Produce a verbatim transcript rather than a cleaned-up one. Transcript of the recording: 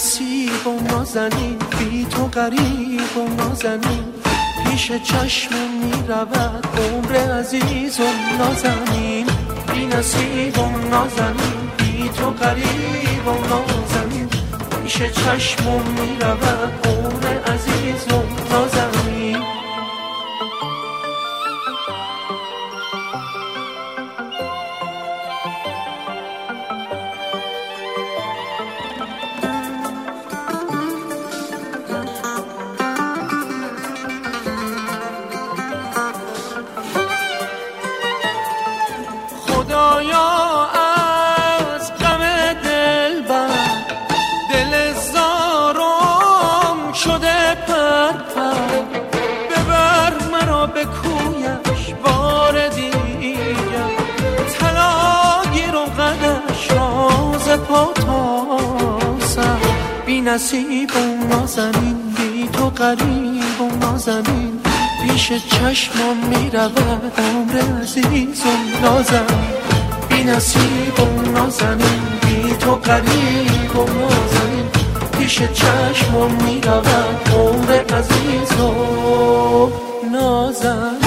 نصیب و نازنین، بی تو غریب و نازنین، پیش چشم می رود عمر عزیز و نازنین. بی نصیب و نازنین، بی تو غریب و نازنین، پیش چشم می رود عمر عزیز و نازنین. خدایا از غم دلبر دل زارم شده پر پر، ببر مرا به کویش بار دیگر، طلا گیرم قدش راز پا تا سر. بی نصیب و نازنین، بی تو غریب و نازنین، پیش چشمم می رود عمر عزیز و نازنین. بی نصیب و نازنین، بی تو غریب و نازنین، پیش چشمم می رود عمر عزیز و نازنین.